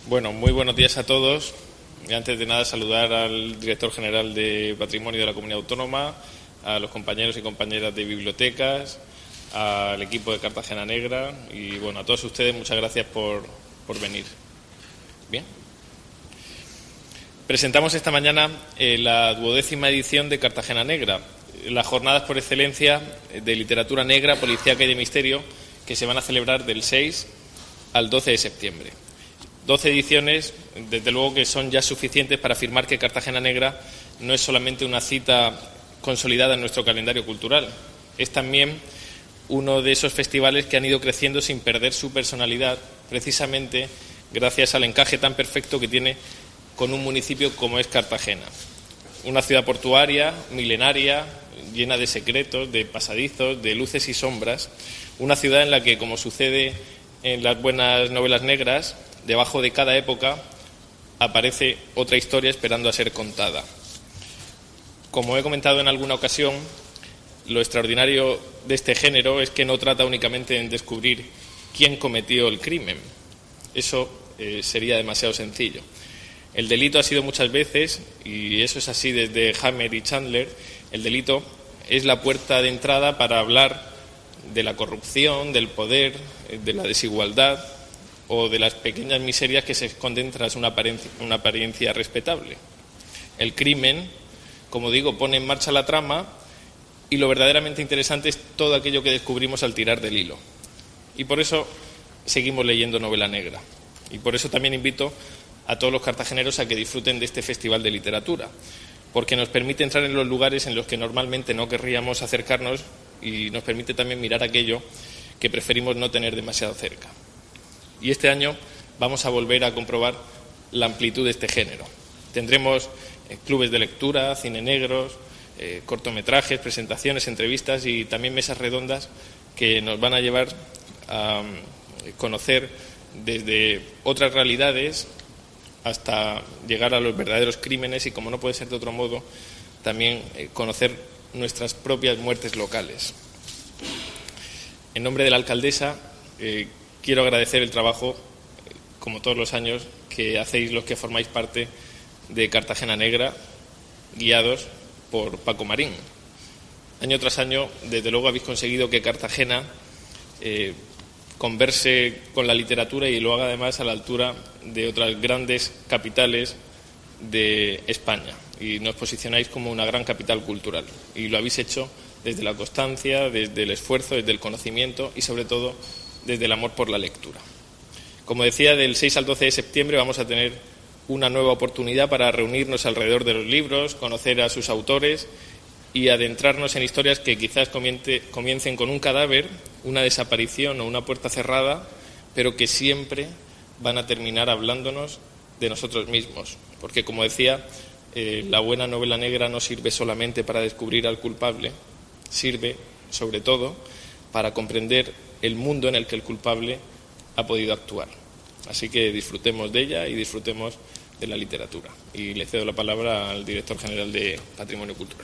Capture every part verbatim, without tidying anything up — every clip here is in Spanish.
Bueno, muy buenos días a todos. Y antes de nada, saludar al director general de Patrimonio de la Comunidad Autónoma, a los compañeros y compañeras de bibliotecas, al equipo de Cartagena Negra y, bueno, a todos ustedes, muchas gracias por, por venir. Bien. Presentamos esta mañana eh, la duodécima edición de Cartagena Negra, las jornadas por excelencia de literatura negra, policíaca y de misterio que se van a celebrar del seis al doce de septiembre. doce ediciones, desde luego que son ya suficientes para afirmar que Cartagena Negra no es solamente una cita consolidada en nuestro calendario cultural, es también uno de esos festivales que han ido creciendo sin perder su personalidad, precisamente gracias al encaje tan perfecto que tiene con un municipio como es Cartagena. Una ciudad portuaria, milenaria, llena de secretos, de pasadizos, de luces y sombras. Una ciudad en la que, como sucede en las buenas novelas negras, debajo de cada época aparece otra historia esperando a ser contada. Como he comentado en alguna ocasión, lo extraordinario de este género es que no trata únicamente en descubrir quién cometió el crimen. Eso eh, sería demasiado sencillo. El delito ha sido muchas veces, y eso es así desde Hammer y Chandler, el delito es la puerta de entrada para hablar de la corrupción, del poder, de la desigualdad o de las pequeñas miserias que se esconden tras una apariencia, una apariencia respetable. El crimen, como digo, pone en marcha la trama y lo verdaderamente interesante es todo aquello que descubrimos al tirar del hilo. Y por eso seguimos leyendo novela negra. Y por eso también invito a todos los cartageneros a que disfruten de este festival de literatura, porque nos permite entrar en los lugares en los que normalmente no querríamos acercarnos y nos permite también mirar aquello que preferimos no tener demasiado cerca. Y este año vamos a volver a comprobar la amplitud de este género. Tendremos eh, clubes de lectura, cine negros, eh, cortometrajes, presentaciones, entrevistas y también mesas redondas que nos van a llevar a um, conocer desde otras realidades hasta llegar a los verdaderos crímenes y, como no puede ser de otro modo, también eh, conocer nuestras propias muertes locales. En nombre de la alcaldesa, eh, quiero agradecer el trabajo, como todos los años, que hacéis los que formáis parte de Cartagena Negra, guiados por Paco Marín. Año tras año, desde luego, habéis conseguido que Cartagena eh, converse con la literatura y lo haga además a la altura de otras grandes capitales de España. Y nos posicionáis como una gran capital cultural. Y lo habéis hecho desde la constancia, desde el esfuerzo, desde el conocimiento y, sobre todo, desde el amor por la lectura. Como decía, del seis al doce de septiembre vamos a tener una nueva oportunidad para reunirnos alrededor de los libros, conocer a sus autores y adentrarnos en historias que quizás comience, comiencen con un cadáver, una desaparición o una puerta cerrada, pero que siempre van a terminar hablándonos de nosotros mismos. Porque, como decía, eh, la buena novela negra no sirve solamente para descubrir al culpable, sirve, sobre todo, para comprender el mundo en el que el culpable ha podido actuar. Así que disfrutemos de ella y disfrutemos de la literatura. Y le cedo la palabra al director general de Patrimonio Cultural.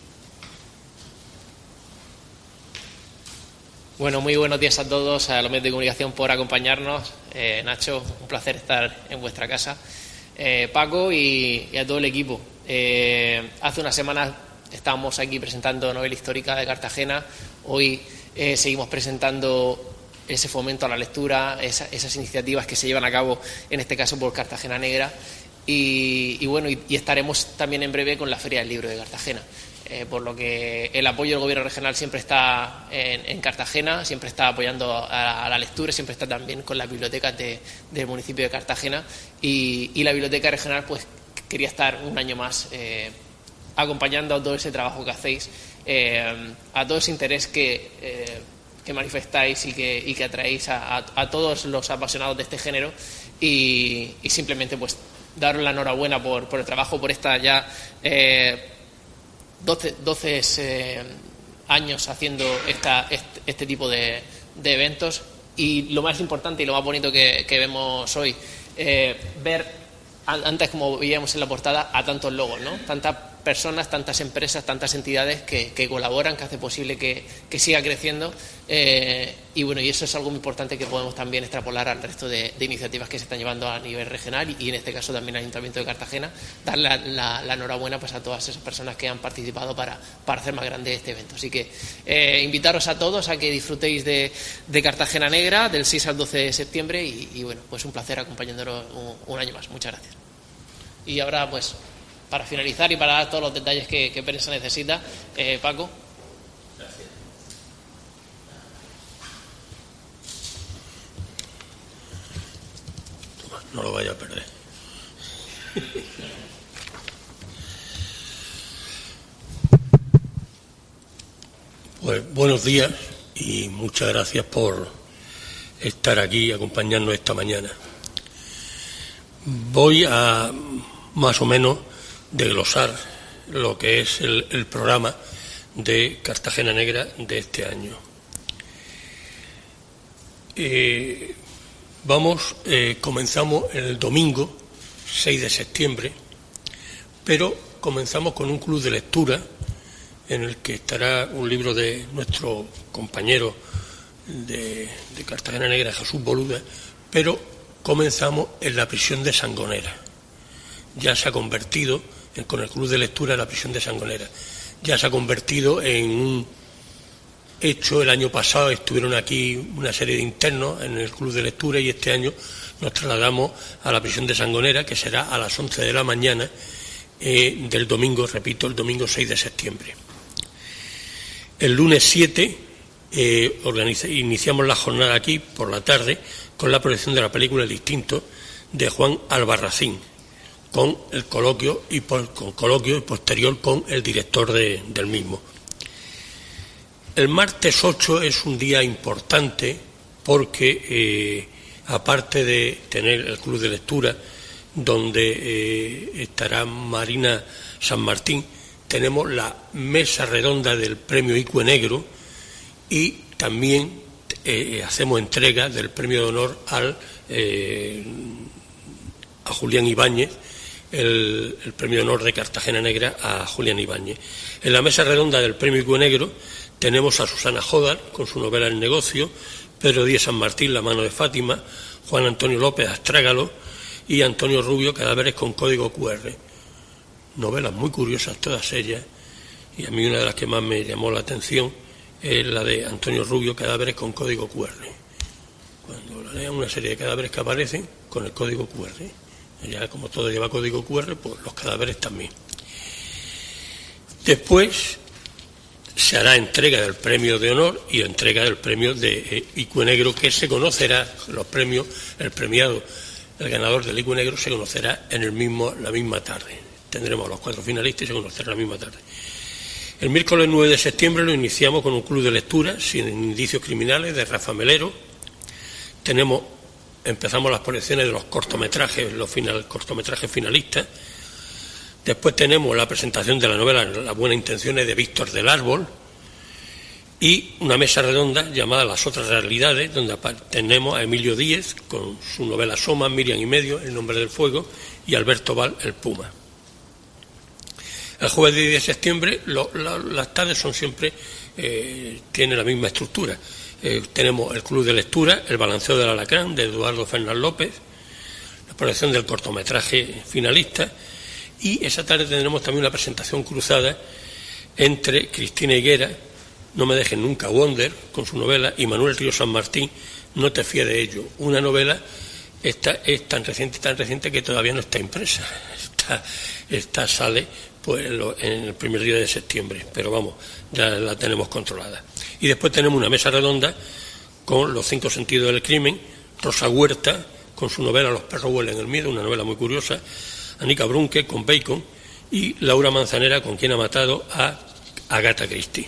Bueno, muy buenos días a todos, a los medios de comunicación por acompañarnos. Eh, Nacho, un placer estar en vuestra casa. Eh, Paco y, y a todo el equipo. Eh, hace unas semanas estábamos aquí presentando novela histórica de Cartagena. Hoy eh, seguimos presentando ese fomento a la lectura, esa, esas iniciativas que se llevan a cabo, en este caso por Cartagena Negra. Y, y bueno, y, y estaremos también en breve con la Feria del Libro de Cartagena. Eh, por lo que el apoyo del Gobierno regional siempre está en, en Cartagena, siempre está apoyando a, a la lectura, siempre está también con las bibliotecas de, del municipio de Cartagena y, y la Biblioteca Regional pues quería estar un año más eh, acompañando a todo ese trabajo que hacéis, eh, a todo ese interés que, eh, que manifestáis y que, y que atraéis a, a, a todos los apasionados de este género y, y simplemente pues daros la enhorabuena por, por el trabajo, por esta ya... Eh, doce, doce eh, años haciendo esta, este, este tipo de, de eventos y lo más importante y lo más bonito que, que vemos hoy, eh, ver antes, como veíamos en la portada, a tantos logos, ¿no? Tantas personas, tantas empresas, tantas entidades que, que colaboran, que hace posible que, que siga creciendo, eh, y bueno, y eso es algo muy importante que podemos también extrapolar al resto de, de iniciativas que se están llevando a nivel regional y en este caso también al Ayuntamiento de Cartagena. Dar la, la, la enhorabuena pues a todas esas personas que han participado para, para hacer más grande este evento. Así que eh, invitaros a todos a que disfrutéis de, de Cartagena Negra del seis al doce de septiembre y, y bueno, pues un placer acompañándonos un, un año más. Muchas gracias. Y ahora pues, para finalizar y para dar todos los detalles que, que prensa necesita, eh, Paco. Gracias. No lo vaya a perder. Pues buenos días y muchas gracias por estar aquí y acompañarnos esta mañana. Voy a más o menos desglosar lo que es el, el programa de Cartagena Negra de este año. Eh, vamos, eh, comenzamos el domingo seis de septiembre, pero comenzamos con un club de lectura en el que estará un libro de nuestro compañero de, de Cartagena Negra, Jesús Boluda, pero comenzamos en la prisión de Sangonera. Ya se ha convertido, en, con el club de lectura, la prisión de Sangonera, ya se ha convertido en un hecho. El año pasado estuvieron aquí una serie de internos en el club de lectura y este año nos trasladamos a la prisión de Sangonera, que será a las once de la mañana eh, del domingo, repito, el domingo seis de septiembre. El lunes siete eh, organiza, iniciamos la jornada aquí por la tarde con la proyección de la película El Instinto de Juan Albarracín, con el coloquio y por, con coloquio y posterior con el director de, del mismo. El martes ocho es un día importante porque eh, aparte de tener el club de lectura donde eh, estará Marina San Martín, tenemos la mesa redonda del premio Icue Negro y también eh, hacemos entrega del premio de honor al eh, a Julián Ibáñez, el, el premio de honor de Cartagena Negra a Julián Ibáñez. En la mesa redonda del premio Icue Negro tenemos a Susana Jodar con su novela El Negocio, Pedro Díez San Martín, La mano de Fátima, Juan Antonio López, Astrágalo, y Antonio Rubio, Cadáveres con código cu erre. Novelas muy curiosas todas ellas, y a mí una de las que más me llamó la atención es la de Antonio Rubio, Cadáveres con código cu erre. Cuando la lean, una serie de cadáveres que aparecen con el código cu erre. Ya como todo lleva código cu erre, pues los cadáveres también. Después se hará entrega del premio de honor y entrega del premio de eh, Icue Negro, que se conocerá, los premios, el premiado, el ganador del Icue Negro se conocerá en el mismo, la misma tarde. Tendremos a los cuatro finalistas y se conocerá la misma tarde. El miércoles nueve de septiembre lo iniciamos con un club de lectura sin indicios criminales de Rafa Melero. Tenemos, empezamos las proyecciones de los cortometrajes, los final, cortometrajes finalistas. Después tenemos la presentación de la novela Las buenas intenciones de Víctor del Árbol y una mesa redonda llamada Las otras realidades, donde tenemos a Emilio Díez con su novela Soma, Miriam y medio, El nombre del fuego, y Alberto Val, El Puma. El jueves diez de septiembre lo, la, las tardes son siempre, eh, tienen la misma estructura. Eh, tenemos el club de lectura, El balanceo del alacrán, de Eduardo Fernández López, la proyección del cortometraje finalista, y esa tarde tendremos también una presentación cruzada entre Cristina Higuera, No me dejen nunca, Wonder, con su novela, y Manuel Río San Martín, No te fíes de ello. Una novela esta es tan reciente, tan reciente que todavía no está impresa. Esta, esta sale pues en el primer día de septiembre, pero vamos, ya la tenemos controlada. Y después tenemos una mesa redonda con Los cinco sentidos del crimen, Rosa Huerta, con su novela Los perros huelen el miedo, una novela muy curiosa, Anica Brunke con Bacon y Laura Manzanera con Quien ha matado a Agatha Christie.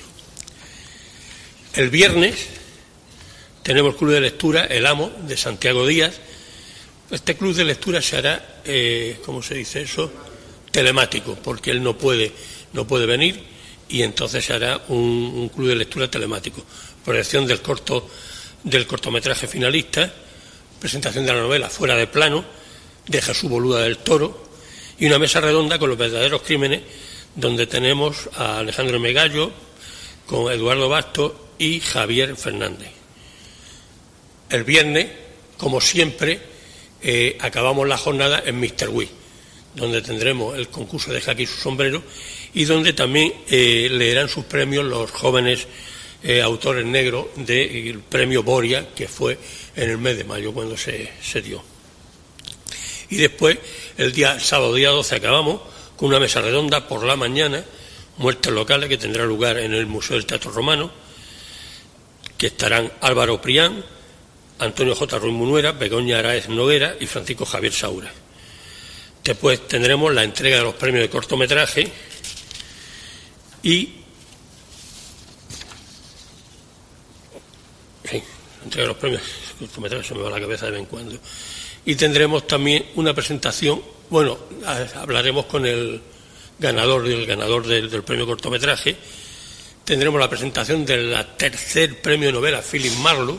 El viernes tenemos el club de lectura El Amo, de Santiago Díaz. Este club de lectura se hará, eh, ¿cómo se dice eso?, telemático, porque él no puede, no puede venir, y entonces se hará un, un club de lectura telemático. Proyección del corto, del cortometraje finalista, presentación de la novela Fuera de plano, de Jesús Boluda del Toro, y una mesa redonda con Los verdaderos crímenes donde tenemos a Alejandro Megallo con Eduardo Bastos y Javier Fernández. El viernes, como siempre, eh, acabamos la jornada en míster Wii, donde tendremos el concurso de jaque y su sombrero y donde también eh, leerán sus premios los jóvenes eh, autores negros del premio Boria, que fue en el mes de mayo cuando se, se dio. Y después, el día sábado día doce, acabamos con una mesa redonda por la mañana, muertes locales, que tendrá lugar en el Museo del Teatro Romano, que estarán Álvaro Prián, Antonio J. Ruiz Munuera, Begoña Araez Noguera y Francisco Javier Saura. Después tendremos la entrega de los premios de cortometraje y sí, la entrega de los premios de cortometraje, se me va la cabeza de vez en cuando. Y tendremos también una presentación, bueno, hablaremos con el ganador el ganador del, del premio cortometraje. Tendremos la presentación del tercer premio de novela Philip Marlowe,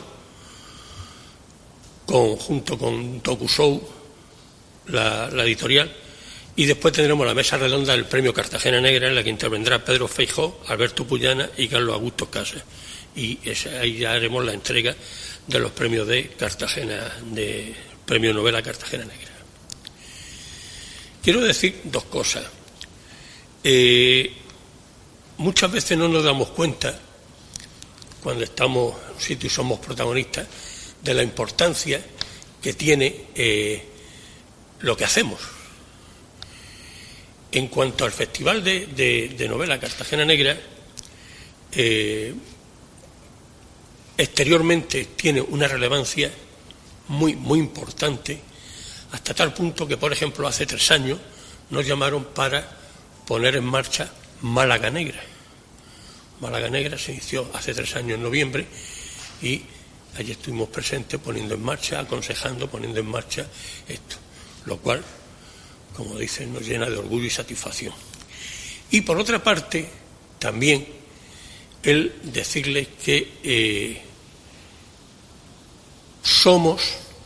con, junto con Tokusou, la, la editorial, y después tendremos la mesa redonda del premio Cartagena Negra, en la que intervendrá Pedro Feijóo, Alberto Puyana y Carlos Augusto Casas. Y ese, ahí ya haremos la entrega de los premios de Cartagena, de premio novela Cartagena Negra. Quiero decir dos cosas. Eh, muchas veces no nos damos cuenta, cuando estamos en un sitio y somos protagonistas, de la importancia que tiene eh, lo que hacemos. En cuanto al Festival de, de, de Novela Cartagena Negra, eh, exteriormente tiene una relevancia muy, muy importante, hasta tal punto que, por ejemplo, hace tres años nos llamaron para poner en marcha Málaga Negra. Málaga Negra se inició hace tres años en noviembre y allí estuvimos presentes poniendo en marcha, aconsejando, poniendo en marcha esto, lo cual, como dicen, nos llena de orgullo y satisfacción. Y por otra parte, también el decirles que eh, somos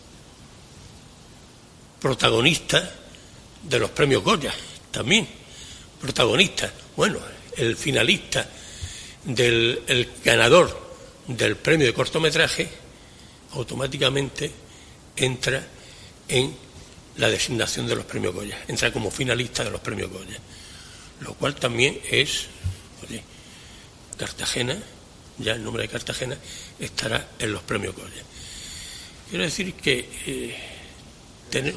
protagonistas de los premios Goya, también protagonistas. Bueno, el finalista del el ganador del premio de cortometraje automáticamente entra en la designación de los premios Goya, entra como finalista de los premios Goya, lo cual también es, oye, Cartagena, ya el nombre de Cartagena estará en los premios Goya. Quiero decir que eh, tener...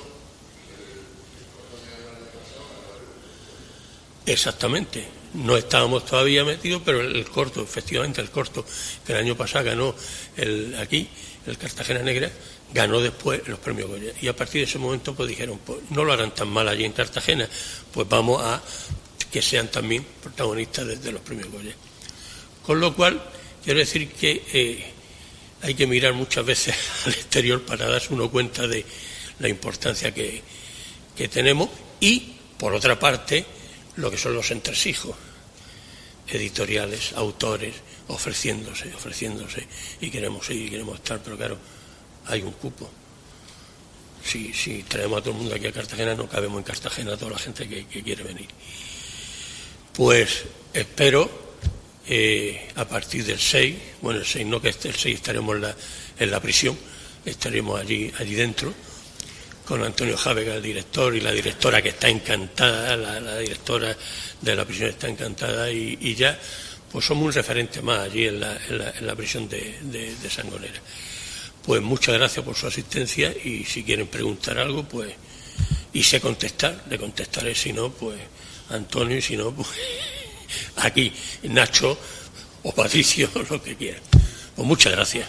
Exactamente, no estábamos todavía metidos, pero el, el corto, efectivamente el corto que el año pasado ganó el, aquí, el Cartagena Negra, ganó después los premios Goya. Y a partir de ese momento pues dijeron, pues no lo harán tan mal allí en Cartagena, pues vamos a que sean también protagonistas de, de los premios Goya. Con lo cual, quiero decir que eh, hay que mirar muchas veces al exterior para darse uno cuenta de la importancia que, que tenemos y, por otra parte, lo que son los entresijos editoriales, autores, ofreciéndose, ofreciéndose, y queremos ir, y queremos estar, pero claro, hay un cupo. Si, si traemos a todo el mundo aquí a Cartagena, no cabemos en Cartagena, toda la gente que, que quiere venir. Pues espero, eh, a partir del seis, bueno, el seis no, que el seis estaremos en la, en la prisión, estaremos allí, allí dentro, con Antonio Jávega, el director, y la directora, que está encantada, la, la directora de la prisión está encantada, y, y ya pues somos un referente más allí en la, en la, en la prisión de, de, de Sangonera. Pues muchas gracias por su asistencia, y si quieren preguntar algo, pues, y sé contestar, le contestaré, si no, pues Antonio, y si no, pues aquí Nacho o Patricio, lo que quieran. Pues muchas gracias.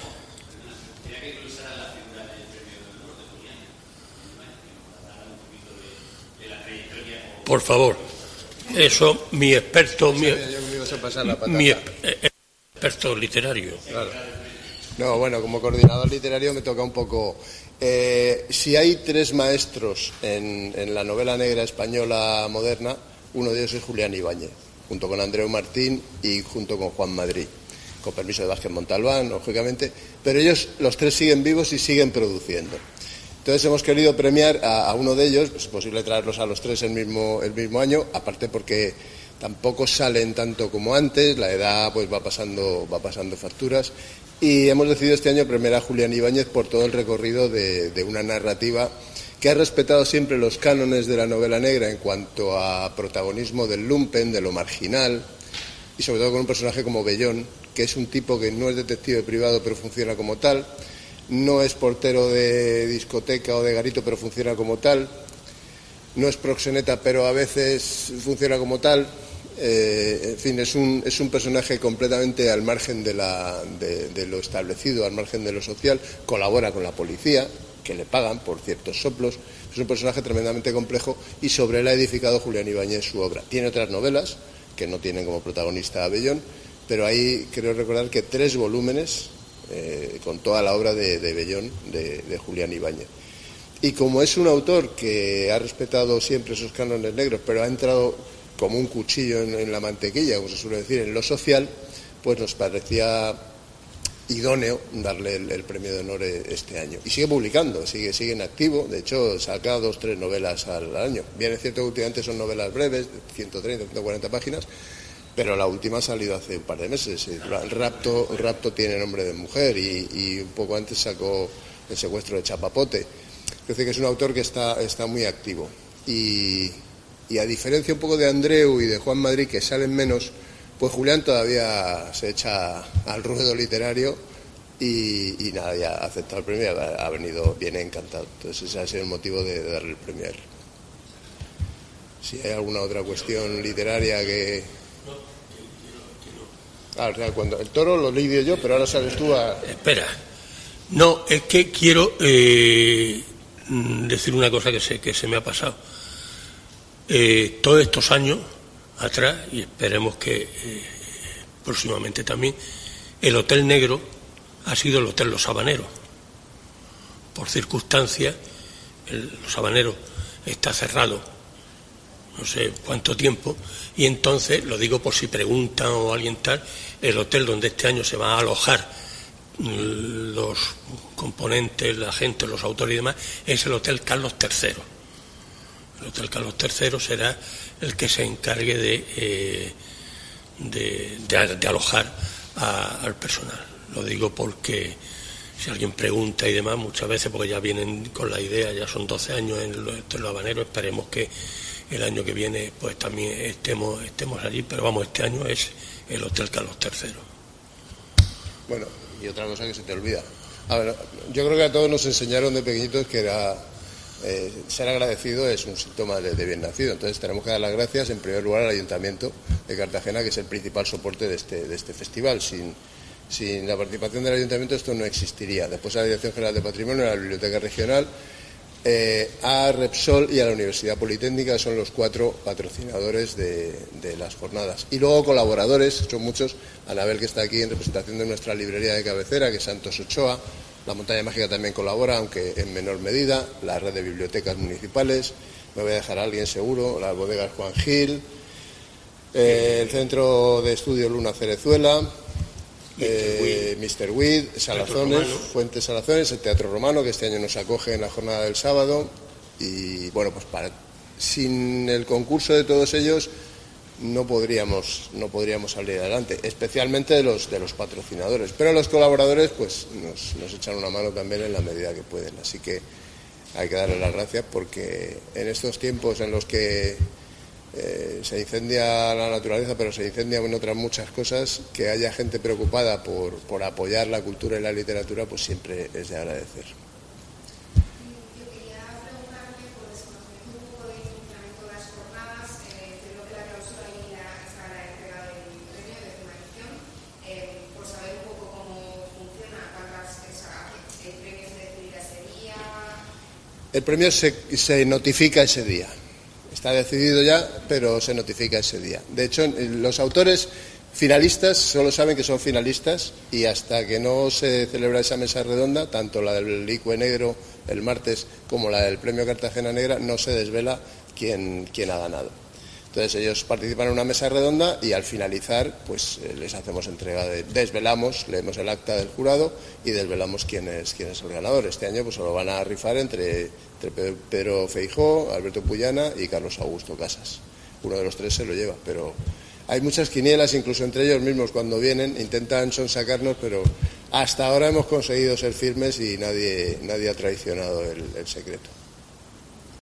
Por favor, eso mi experto, mi, mi experto literario. Claro. No, bueno, como coordinador literario me toca un poco. Eh, si hay tres maestros en, en la novela negra española moderna, uno de ellos es Julián Ibáñez, junto con Andreu Martín y junto con Juan Madrid, con permiso de Vázquez Montalbán, lógicamente, pero ellos, los tres, siguen vivos y siguen produciendo. Entonces hemos querido premiar a, a uno de ellos, es posible traerlos a los tres el mismo, el mismo año, aparte porque tampoco salen tanto como antes, la edad pues va pasando, va pasando facturas, y hemos decidido este año premiar a Julián Ibáñez por todo el recorrido de, de una narrativa que ha respetado siempre los cánones de la novela negra en cuanto a protagonismo del lumpen, de lo marginal, y sobre todo con un personaje como Bellón, que es un tipo que no es detective privado pero funciona como tal, no es portero de discoteca o de garito pero funciona como tal, no es proxeneta pero a veces funciona como tal, eh, en fin, es un, es un personaje completamente al margen de, la, de, de lo establecido, al margen de lo social, colabora con la policía, que le pagan por ciertos soplos, es un personaje tremendamente complejo y sobre él ha edificado Julián Ibáñez su obra. Tiene otras novelas que no tienen como protagonista a Bellón, pero ahí creo recordar que tres volúmenes eh, con toda la obra de, de Bellón, de, de Julián Ibáñez. Y como es un autor que ha respetado siempre esos cánones negros, pero ha entrado como un cuchillo en, en la mantequilla, como se suele decir, en lo social, pues nos parecía idóneo darle el, el premio de honor este año. Y sigue publicando, sigue, sigue en activo, de hecho saca dos, tres novelas al año. Bien es cierto que últimamente son novelas breves, de ciento treinta, ciento cuarenta páginas, pero la última ha salido hace un par de meses. El rapto, el rapto tiene nombre de mujer y, y un poco antes sacó El secuestro de Chapapote. Es decir, que es un autor que está, está muy activo. Y, y a diferencia un poco de Andreu y de Juan Madrid, que salen menos, pues Julián todavía se echa al ruedo literario y, y nada, ya ha aceptado el premio, ha, ha venido bien encantado. Entonces ese ha sido el motivo de, de darle el premio a él. Si hay alguna otra cuestión literaria que... Ah, o sea, cuando el toro lo lidio yo, pero ahora sales tú a... Espera. No, es que quiero eh, decir una cosa que se, que se me ha pasado. Eh, todos estos años atrás, y esperemos que eh, próximamente también, el Hotel Negro ha sido el Hotel Los Habaneros. Por circunstancias, el, Los Habaneros está cerrado no sé cuánto tiempo, y entonces, lo digo por si preguntan o alguien tal, el hotel donde este año se van a alojar los componentes, la gente, los autores y demás, es el Hotel Carlos tercero. El Hotel Carlos tercero será el que se encargue de, eh, de, de, de alojar a, al personal. Lo digo porque si alguien pregunta y demás, muchas veces, porque ya vienen con la idea, ya son doce años en los, en los habaneros, esperemos que el año que viene pues también estemos, estemos allí, pero vamos, este año es el Hotel Carlos tercero. Bueno, y otra cosa que se te olvida. A ver, yo creo que a todos nos enseñaron de pequeñitos que era eh, ser agradecido es un síntoma de, de bien nacido. Entonces tenemos que dar las gracias en primer lugar al Ayuntamiento de Cartagena, que es el principal soporte de este, de este festival. Sin, sin la participación del Ayuntamiento esto no existiría. Después a la Dirección General de Patrimonio, a la Biblioteca Regional, eh, a Repsol y a la Universidad Politécnica, son los cuatro patrocinadores de, de las jornadas. Y luego colaboradores, son muchos. Anabel, que está aquí en representación de nuestra librería de cabecera, que es Santos Ochoa. La Montaña Mágica también colabora, aunque en menor medida. La red de bibliotecas municipales. Me voy a dejar a alguien seguro. Las bodegas Juan Gil. Eh, el Centro de Estudio Luna Cerezuela. Eh, míster Weed, Salazones, Fuentes Salazones, el Teatro Romano, que este año nos acoge en la jornada del sábado. Y bueno, pues para, sin el concurso de todos ellos no podríamos no podríamos salir adelante, especialmente de los de los patrocinadores, pero los colaboradores pues nos, nos echan una mano también en la medida que pueden, así que hay que darles las gracias, porque en estos tiempos en los que eh, se incendia la naturaleza, pero se incendian en otras muchas cosas, que haya gente preocupada por, por apoyar la cultura y la literatura, pues siempre es de agradecer. El premio se, se notifica ese día. Está decidido ya, pero se notifica ese día. De hecho, los autores finalistas solo saben que son finalistas, y hasta que no se celebra esa mesa redonda, tanto la del Licue Negro el martes como la del Premio Cartagena Negra, no se desvela quién, quién ha ganado. Entonces ellos participan en una mesa redonda y al finalizar pues eh, les hacemos entrega de, desvelamos, leemos el acta del jurado y desvelamos quién es, quién es el ganador. Este año pues se lo van a rifar entre, entre Pedro Feijóo, Alberto Puyana y Carlos Augusto Casas. uno de los tres se lo lleva, pero hay muchas quinielas, incluso entre ellos mismos cuando vienen, intentan sonsacarnos, pero hasta ahora hemos conseguido ser firmes y nadie, nadie ha traicionado el, el secreto.